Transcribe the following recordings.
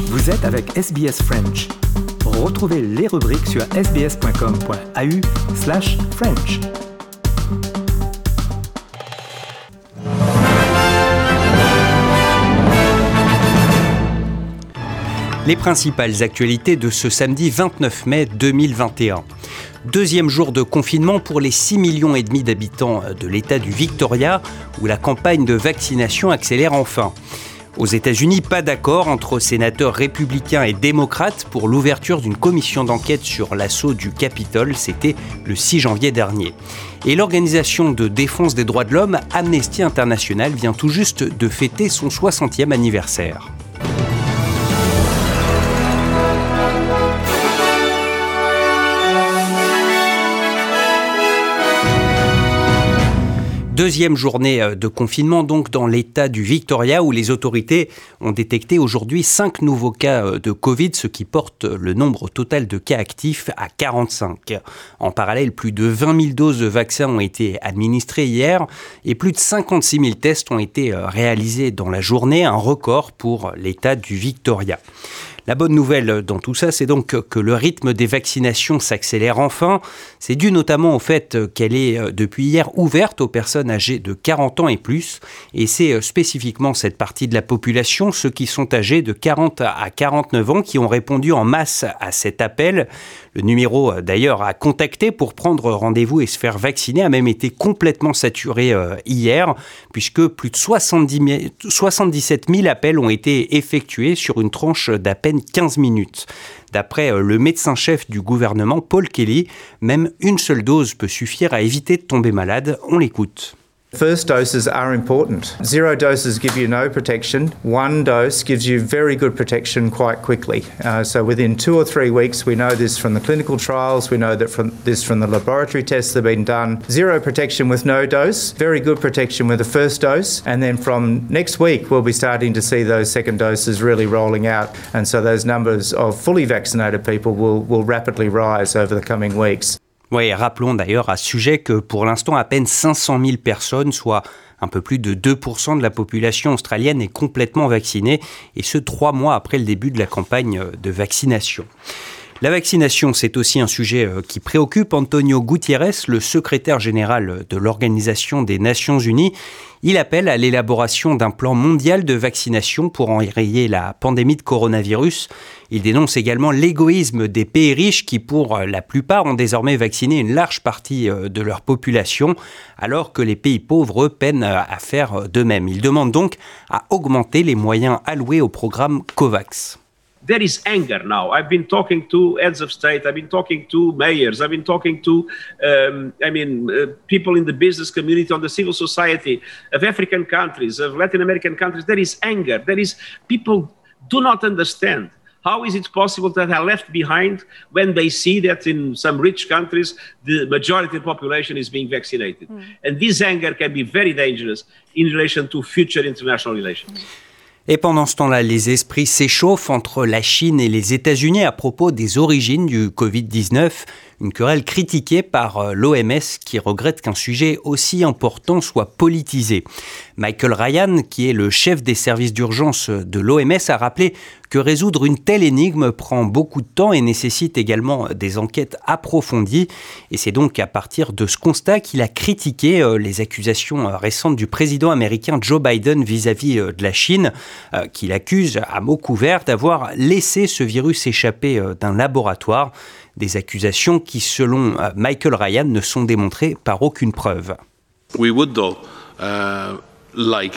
Vous êtes avec SBS French. Retrouvez les rubriques sur sbs.com.au/French. Les principales actualités de ce samedi 29 mai 2021. Deuxième jour de confinement pour les 6,5 millions d'habitants de l'État du Victoria, où la campagne de vaccination accélère enfin. Aux États-Unis, pas d'accord entre sénateurs républicains et démocrates pour l'ouverture d'une commission d'enquête sur l'assaut du Capitole. C'était le 6 janvier dernier. Et l'organisation de défense des droits de l'homme, Amnesty International, vient tout juste de fêter son 60e anniversaire. Deuxième journée de confinement donc dans l'État du Victoria où les autorités ont détecté aujourd'hui 5 nouveaux cas de Covid, ce qui porte le nombre total de cas actifs à 45. En parallèle, plus de 20 000 doses de vaccins ont été administrées hier et plus de 56 000 tests ont été réalisés dans la journée, un record pour l'État du Victoria. La bonne nouvelle dans tout ça, c'est donc que le rythme des vaccinations s'accélère enfin. C'est dû notamment au fait qu'elle est depuis hier ouverte aux personnes âgées de 40 ans et plus. Et c'est spécifiquement cette partie de la population, ceux qui sont âgés de 40 à 49 ans, qui ont répondu en masse à cet appel. Le numéro d'ailleurs à contacter pour prendre rendez-vous et se faire vacciner a même été complètement saturé hier, puisque plus de 77 000 appels ont été effectués sur une tranche d'à peine 15 minutes. D'après le médecin-chef du gouvernement, Paul Kelly, même une seule dose peut suffire à éviter de tomber malade. On l'écoute. First doses are important. 0 doses give you no protection. 1 dose gives you very good protection quite quickly. So within 2 or 3 weeks, we know this from the clinical trials, we know that from the laboratory tests that have been done. 0 protection with no dose, very good protection with the first dose. And then from next week, we'll be starting to see those second doses really rolling out. And so those numbers of fully vaccinated people will rapidly rise over the coming weeks. Oui, rappelons d'ailleurs à ce sujet que pour l'instant, à peine 500 000 personnes, soit un peu plus de 2% de la population australienne, est complètement vaccinée, et ce 3 mois après le début de la campagne de vaccination. La vaccination, c'est aussi un sujet qui préoccupe Antonio Gutiérrez, le secrétaire général de l'Organisation des Nations Unies. Il appelle à l'élaboration d'un plan mondial de vaccination pour enrayer la pandémie de coronavirus. Il dénonce également l'égoïsme des pays riches qui, pour la plupart, ont désormais vacciné une large partie de leur population, alors que les pays pauvres, eux, peinent à faire de même. Il demande donc à augmenter les moyens alloués au programme COVAX. There is anger now. I've been talking to heads of state, I've been talking to mayors, I've been talking to people in the business community, on the civil society of African countries, of Latin American countries. There is anger. There is people do not understand. How is it possible that they are left behind when they see that in some rich countries the majority of the population is being vaccinated? And this anger can be very dangerous in relation to future international relations. Et pendant ce temps-là, les esprits s'échauffent entre la Chine et les États-Unis à propos des origines du Covid-19. Une querelle critiquée par l'OMS qui regrette qu'un sujet aussi important soit politisé. Michael Ryan, qui est le chef des services d'urgence de l'OMS, a rappelé que résoudre une telle énigme prend beaucoup de temps et nécessite également des enquêtes approfondies. Et c'est donc à partir de ce constat qu'il a critiqué les accusations récentes du président américain Joe Biden vis-à-vis de la Chine, qu'il accuse à mots couverts d'avoir laissé ce virus échapper d'un laboratoire. Des accusations qui, selon Michael Ryan, ne sont démontrées par aucune preuve. We would though like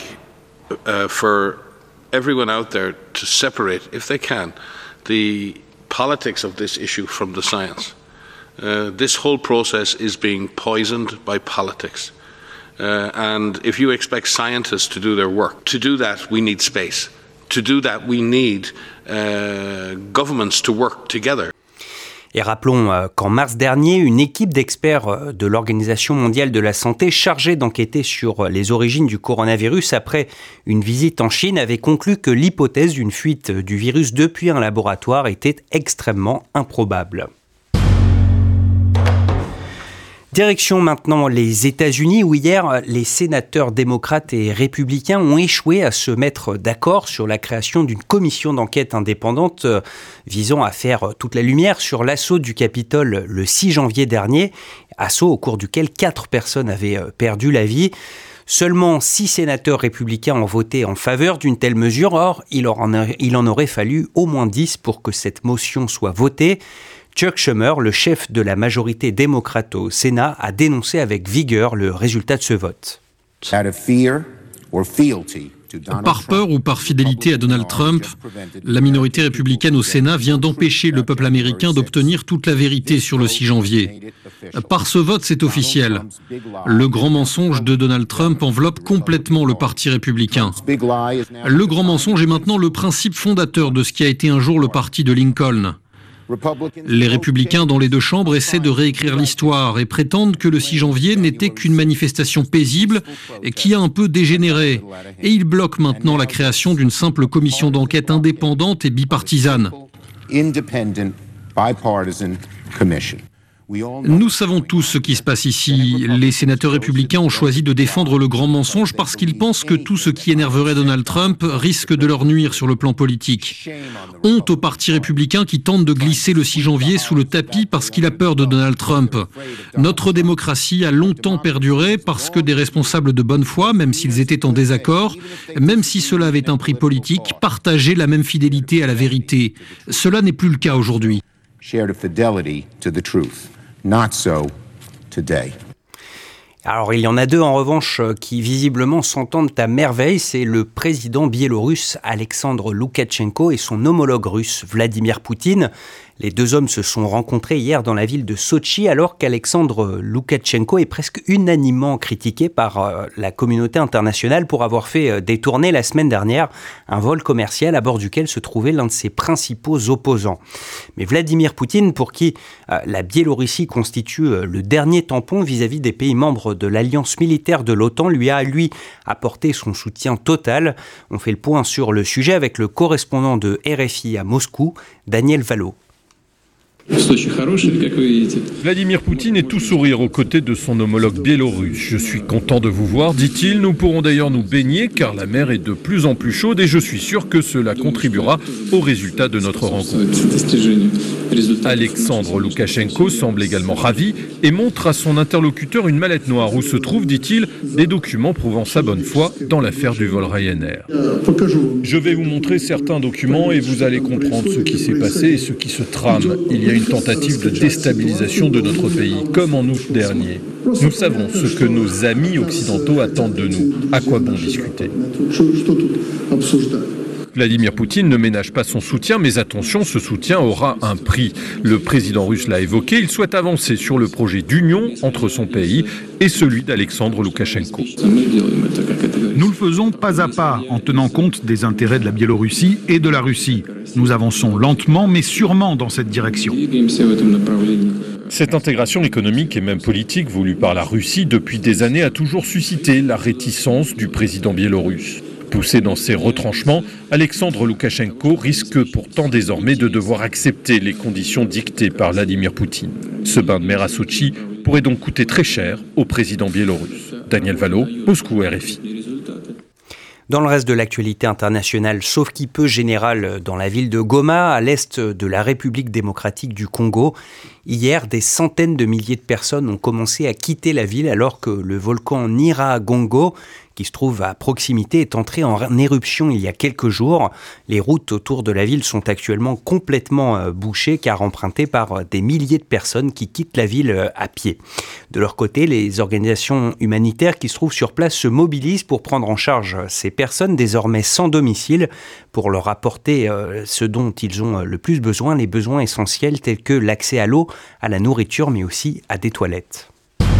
for everyone out there to separate, if they can, the politics of this issue from the science. This whole process is being poisoned by politics. And if you expect scientists to do their work, to do that we need space. To do that we need governments to work together. Et rappelons qu'en mars dernier, une équipe d'experts de l'Organisation mondiale de la santé chargée d'enquêter sur les origines du coronavirus après une visite en Chine avait conclu que l'hypothèse d'une fuite du virus depuis un laboratoire était extrêmement improbable. Direction maintenant les États-Unis où hier, les sénateurs démocrates et républicains ont échoué à se mettre d'accord sur la création d'une commission d'enquête indépendante visant à faire toute la lumière sur l'assaut du Capitole le 6 janvier dernier, assaut au cours duquel 4 personnes avaient perdu la vie. Seulement 6 sénateurs républicains ont voté en faveur d'une telle mesure. Or, il en aurait fallu au moins 10 pour que cette motion soit votée. Chuck Schumer, le chef de la majorité démocrate au Sénat, a dénoncé avec vigueur le résultat de ce vote. Par peur ou par fidélité à Donald Trump, la minorité républicaine au Sénat vient d'empêcher le peuple américain d'obtenir toute la vérité sur le 6 janvier. Par ce vote, c'est officiel. Le grand mensonge de Donald Trump enveloppe complètement le Parti républicain. Le grand mensonge est maintenant le principe fondateur de ce qui a été un jour le parti de Lincoln. Les républicains dans les deux chambres essaient de réécrire l'histoire et prétendent que le 6 janvier n'était qu'une manifestation paisible et qui a un peu dégénéré. Et ils bloquent maintenant la création d'une simple commission d'enquête indépendante et bipartisane. Nous savons tous ce qui se passe ici. Les sénateurs républicains ont choisi de défendre le grand mensonge parce qu'ils pensent que tout ce qui énerverait Donald Trump risque de leur nuire sur le plan politique. Honte au Parti républicain qui tente de glisser le 6 janvier sous le tapis parce qu'il a peur de Donald Trump. Notre démocratie a longtemps perduré parce que des responsables de bonne foi, même s'ils étaient en désaccord, même si cela avait un prix politique, partageaient la même fidélité à la vérité. Cela n'est plus le cas aujourd'hui. Not so today. Alors il y en a 2 en revanche qui visiblement s'entendent à merveille, c'est le président biélorusse Alexandre Loukachenko et son homologue russe Vladimir Poutine. Les 2 hommes se sont rencontrés hier dans la ville de Sotchi alors qu'Alexandre Loukachenko est presque unanimement critiqué par la communauté internationale pour avoir fait détourner la semaine dernière un vol commercial à bord duquel se trouvait l'un de ses principaux opposants. Mais Vladimir Poutine, pour qui la Biélorussie constitue le dernier tampon vis-à-vis des pays membres de l'alliance militaire de l'OTAN, lui a apporté son soutien total. On fait le point sur le sujet avec le correspondant de RFI à Moscou, Daniel Valo. Vladimir Poutine est tout sourire aux côtés de son homologue biélorusse. Je suis content de vous voir, dit-il. Nous pourrons d'ailleurs nous baigner car la mer est de plus en plus chaude et je suis sûr que cela contribuera au résultat de notre rencontre. Alexandre Loukachenko semble également ravi et montre à son interlocuteur une mallette noire où se trouvent, dit-il, des documents prouvant sa bonne foi dans l'affaire du vol Ryanair. Je vais vous montrer certains documents et vous allez comprendre ce qui s'est passé et ce qui se trame. Il y a une tentative de déstabilisation de notre pays, comme en août dernier. Nous savons ce que nos amis occidentaux attendent de nous. À quoi bon discuter ? Vladimir Poutine ne ménage pas son soutien, mais attention, ce soutien aura un prix. Le président russe l'a évoqué, il souhaite avancer sur le projet d'union entre son pays et celui d'Alexandre Loukachenko. Nous le faisons pas à pas, en tenant compte des intérêts de la Biélorussie et de la Russie. Nous avançons lentement, mais sûrement dans cette direction. Cette intégration économique et même politique voulue par la Russie depuis des années a toujours suscité la réticence du président biélorusse. Poussé dans ses retranchements, Alexandre Loukachenko risque pourtant désormais de devoir accepter les conditions dictées par Vladimir Poutine. Ce bain de mer à Sotchi pourrait donc coûter très cher au président biélorusse. Daniel Valo, Moscou, RFI. Dans le reste de l'actualité internationale, sauf qui peu générale dans la ville de Goma, à l'est de la République démocratique du Congo, hier, des centaines de milliers de personnes ont commencé à quitter la ville alors que le volcan Nyiragongo, qui se trouve à proximité, est entré en éruption il y a quelques jours. Les routes autour de la ville sont actuellement complètement bouchées car empruntées par des milliers de personnes qui quittent la ville à pied. De leur côté, les organisations humanitaires qui se trouvent sur place se mobilisent pour prendre en charge ces personnes désormais sans domicile pour leur apporter ce dont ils ont le plus besoin, les besoins essentiels tels que l'accès à l'eau, à la nourriture mais aussi à des toilettes.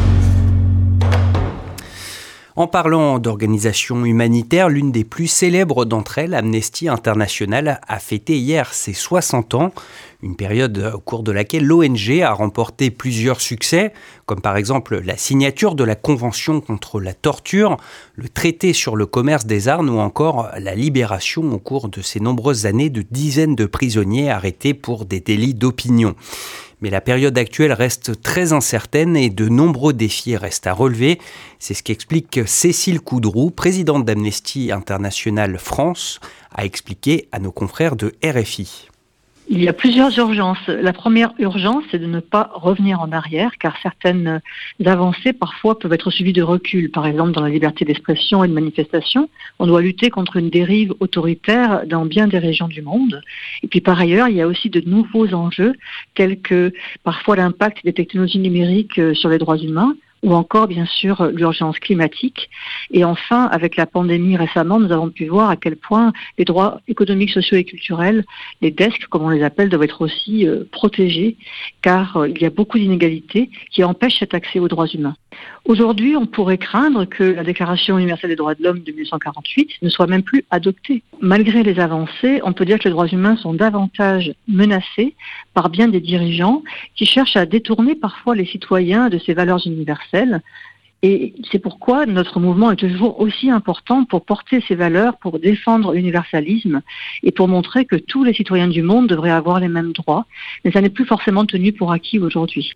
En parlant d'organisations humanitaires, l'une des plus célèbres d'entre elles, Amnesty International, a fêté hier ses 60 ans. Une période au cours de laquelle l'ONG a remporté plusieurs succès, comme par exemple la signature de la Convention contre la torture, le traité sur le commerce des armes ou encore la libération au cours de ces nombreuses années de dizaines de prisonniers arrêtés pour des délits d'opinion. Mais la période actuelle reste très incertaine et de nombreux défis restent à relever. C'est ce qu'explique Cécile Coudroux, présidente d'Amnesty International France, a expliqué à nos confrères de RFI. Il y a plusieurs urgences. La première urgence, c'est de ne pas revenir en arrière, car certaines avancées, parfois, peuvent être suivies de recul. Par exemple, dans la liberté d'expression et de manifestation, on doit lutter contre une dérive autoritaire dans bien des régions du monde. Et puis, par ailleurs, il y a aussi de nouveaux enjeux, tels que, parfois, l'impact des technologies numériques sur les droits humains, ou encore, bien sûr, l'urgence climatique. Et enfin, avec la pandémie récemment, nous avons pu voir à quel point les droits économiques, sociaux et culturels, les DESC, comme on les appelle, doivent être aussi protégés, car il y a beaucoup d'inégalités qui empêchent cet accès aux droits humains. Aujourd'hui, on pourrait craindre que la Déclaration universelle des droits de l'homme de 1948 ne soit même plus adoptée. Malgré les avancées, on peut dire que les droits humains sont davantage menacés par bien des dirigeants qui cherchent à détourner parfois les citoyens de ces valeurs universelles. Et c'est pourquoi notre mouvement est toujours aussi important pour porter ces valeurs, pour défendre l'universalisme et pour montrer que tous les citoyens du monde devraient avoir les mêmes droits. Mais ça n'est plus forcément tenu pour acquis aujourd'hui.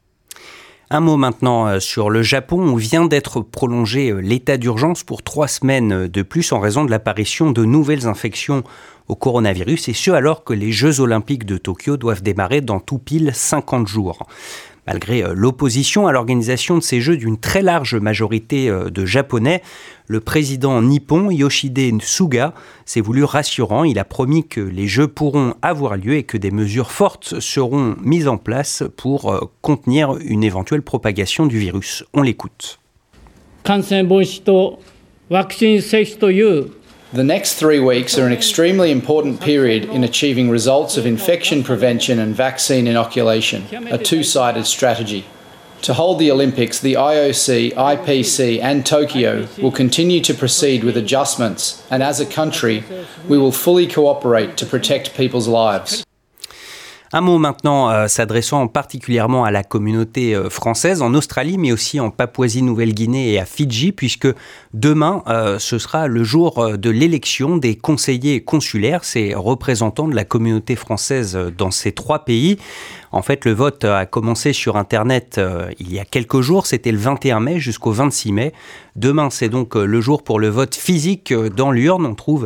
Un mot maintenant sur le Japon où vient d'être prolongé l'état d'urgence pour 3 semaines de plus en raison de l'apparition de nouvelles infections au coronavirus, et ce alors que les Jeux Olympiques de Tokyo doivent démarrer dans tout pile 50 jours. Malgré l'opposition à l'organisation de ces Jeux d'une très large majorité de Japonais, le président nippon Yoshide Suga s'est voulu rassurant. Il a promis que les Jeux pourront avoir lieu et que des mesures fortes seront mises en place pour contenir une éventuelle propagation du virus. On l'écoute. The next 3 weeks are an extremely important period in achieving results of infection prevention and vaccine inoculation, a two-sided strategy. To hold the Olympics, the IOC, IPC and Tokyo will continue to proceed with adjustments, and as a country, we will fully cooperate to protect people's lives. Un mot maintenant s'adressant particulièrement à la communauté française en Australie, mais aussi en Papouasie-Nouvelle-Guinée et à Fidji, puisque demain, ce sera le jour de l'élection des conseillers consulaires, ces représentants de la communauté française dans ces 3 pays. En fait, le vote a commencé sur Internet il y a quelques jours, c'était le 21 mai jusqu'au 26 mai. Demain, c'est donc le jour pour le vote physique dans l'urne. On trouve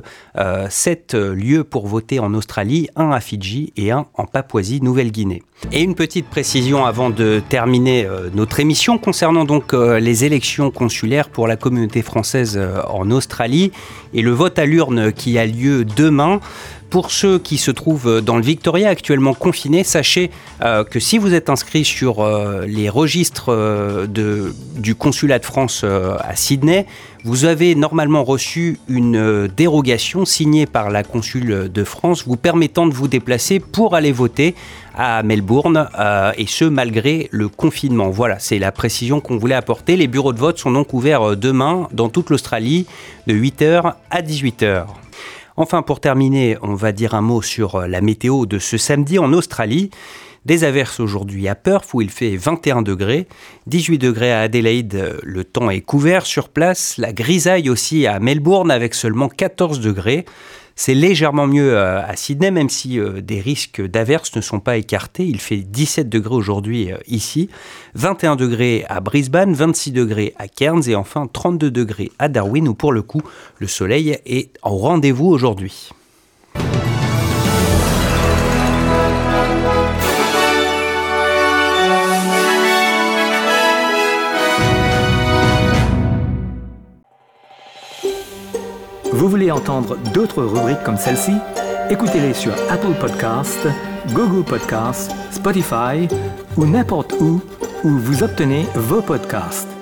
7 lieux pour voter en Australie, 1 à Fidji et 1 en Papouasie-Nouvelle-Guinée. Et une petite précision avant de terminer notre émission concernant donc les élections consulaires pour la communauté française en Australie et le vote à l'urne qui a lieu demain. Pour ceux qui se trouvent dans le Victoria actuellement confinés, sachez que si vous êtes inscrit sur les registres du consulat de France à Sydney, vous avez normalement reçu une dérogation signée par la consule de France vous permettant de vous déplacer pour aller voter à Melbourne et ce malgré le confinement. Voilà, c'est la précision qu'on voulait apporter. Les bureaux de vote sont donc ouverts demain dans toute l'Australie de 8h à 18h. Enfin, pour terminer, on va dire un mot sur la météo de ce samedi en Australie. Des averses aujourd'hui à Perth où il fait 21 degrés, 18 degrés à Adélaïde, le temps est couvert sur place, la grisaille aussi à Melbourne avec seulement 14 degrés. C'est légèrement mieux à Sydney, même si des risques d'averses ne sont pas écartés. Il fait 17 degrés aujourd'hui ici, 21 degrés à Brisbane, 26 degrés à Cairns et enfin 32 degrés à Darwin où pour le coup, le soleil est au rendez-vous aujourd'hui. Vous voulez entendre d'autres rubriques comme celle-ci? Écoutez-les sur Apple Podcasts, Google Podcasts, Spotify ou n'importe où vous obtenez vos podcasts.